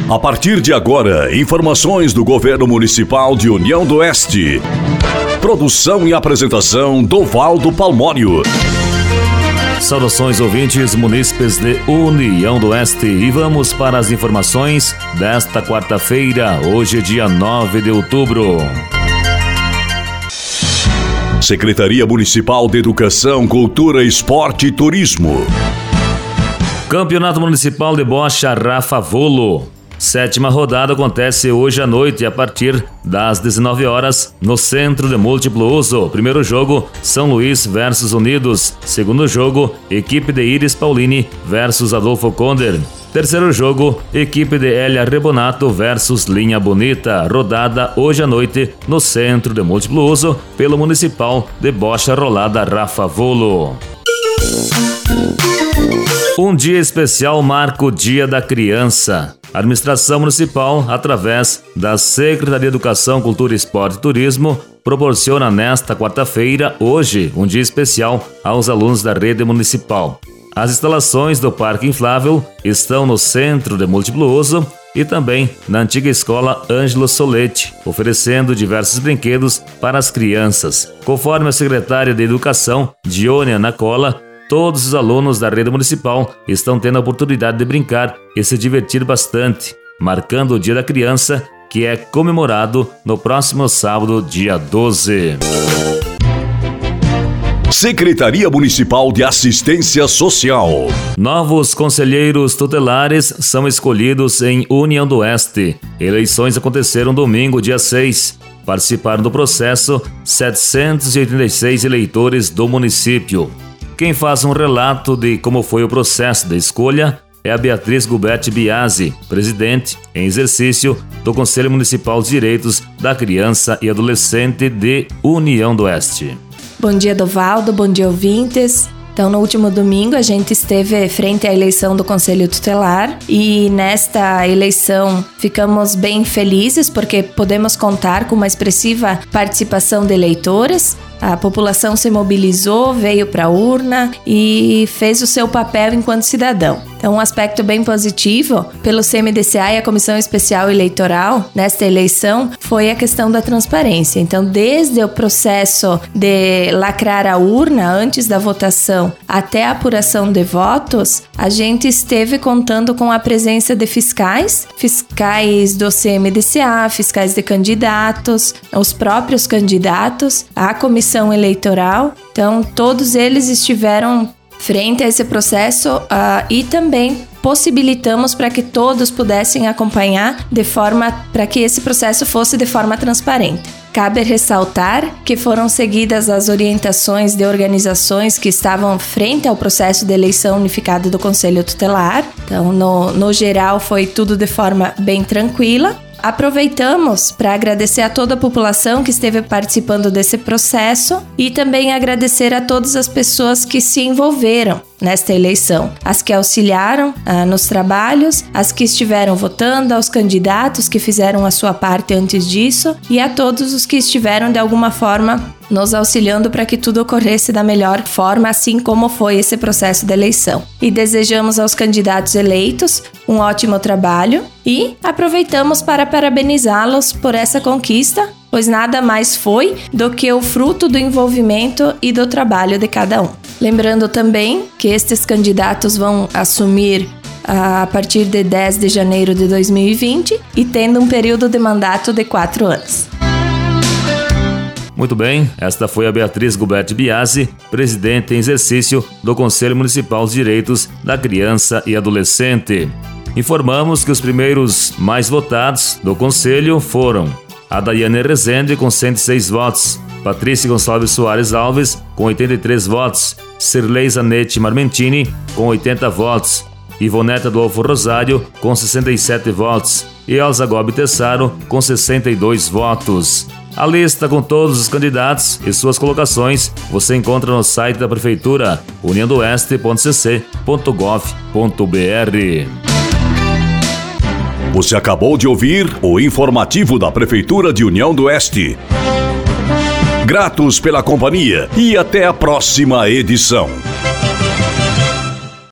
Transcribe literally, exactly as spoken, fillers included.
A partir de agora, informações do Governo Municipal de União do Oeste. Produção e apresentação Dovaldo Palmório. Saudações ouvintes munícipes de União do Oeste e vamos para as informações desta quarta-feira, hoje dia nove de outubro. Secretaria Municipal de Educação, Cultura, Esporte e Turismo. Campeonato Municipal de Bocha Rafa Volo. Sétima rodada acontece hoje à noite a partir das dezenove horas no Centro de Múltiplo Uso. Primeiro jogo, São Luís versus Unidos. Segundo jogo, equipe de Iris Paulini versus Adolfo Conder. Terceiro jogo, equipe de Elia Rebonato versus Linha Bonita. Rodada hoje à noite no Centro de Múltiplo Uso pelo Municipal de Bocha Rolada Rafa Volo. Um dia especial marca o Dia da Criança. A Administração Municipal, através da Secretaria de Educação, Cultura, Esporte e Turismo, proporciona nesta quarta-feira, hoje, um dia especial aos alunos da rede municipal. As instalações do Parque Inflável estão no Centro de Múltiplo Uso e também na antiga escola Ângelo Solete, oferecendo diversos brinquedos para as crianças. Conforme a secretária de Educação, Diônia Nacola, todos os alunos da rede municipal estão tendo a oportunidade de brincar e se divertir bastante, marcando o Dia da Criança, que é comemorado no próximo sábado, dia doze. Secretaria Municipal de Assistência Social. Novos conselheiros tutelares são escolhidos em União do Oeste. Eleições aconteceram domingo, dia seis. Participaram do processo setecentos e oitenta e seis eleitores do município. Quem faz um relato de como foi o processo da escolha é a Beatriz Gubert Biasi, presidente em exercício do Conselho Municipal de Direitos da Criança e Adolescente de União do Oeste. Bom dia, Dovaldo, bom dia, ouvintes. Então, no último domingo, a gente esteve frente à eleição do Conselho Tutelar e nesta eleição ficamos bem felizes porque podemos contar com uma expressiva participação de eleitores. A população se mobilizou, veio para a urna e fez o seu papel enquanto cidadão. Então, um aspecto bem positivo pelo C M D C A e a Comissão Especial Eleitoral nesta eleição foi a questão da transparência. Então, desde o processo de lacrar a urna antes da votação até a apuração de votos, a gente esteve contando com a presença de fiscais, fiscais do C M D C A, fiscais de candidatos, os próprios candidatos, a comissão eleitoral. Então, todos eles estiveram frente a esse processo uh, e também possibilitamos para que todos pudessem acompanhar de forma para que esse processo fosse de forma transparente. Cabe ressaltar que foram seguidas as orientações de organizações que estavam frente ao processo de eleição unificada do Conselho Tutelar. Então, no, no geral, foi tudo de forma bem tranquila. Aproveitamos para agradecer a toda a população que esteve participando desse processo e também agradecer a todas as pessoas que se envolveram nesta eleição, as que auxiliaram ah, nos trabalhos, as que estiveram votando, aos candidatos que fizeram a sua parte antes disso e a todos os que estiveram de alguma forma nos auxiliando para que tudo ocorresse da melhor forma, assim como foi esse processo de eleição. E desejamos aos candidatos eleitos um ótimo trabalho e aproveitamos para parabenizá-los por essa conquista, pois nada mais foi do que o fruto do envolvimento e do trabalho de cada um. Lembrando também que estes candidatos vão assumir a partir de dez de janeiro de dois mil e vinte e tendo um período de mandato de quatro anos. Muito bem, esta foi a Beatriz Gubert Biasi, presidente em exercício do Conselho Municipal de Direitos da Criança e Adolescente. Informamos que os primeiros mais votados do Conselho foram a Daiane Rezende com cento e seis votos, Patrícia Gonçalves Soares Alves com oitenta e três votos, Cirlei Zanetti Marmentini com oitenta votos, Ivonete Adolfo Rosário com sessenta e sete votos e Elza Gobi Tessaro com sessenta e dois votos. A lista com todos os candidatos e suas colocações você encontra no site da Prefeitura, união do oeste ponto c c ponto gov ponto b r. Você acabou de ouvir o informativo da Prefeitura de União do Oeste. Gratos pela companhia e até a próxima edição.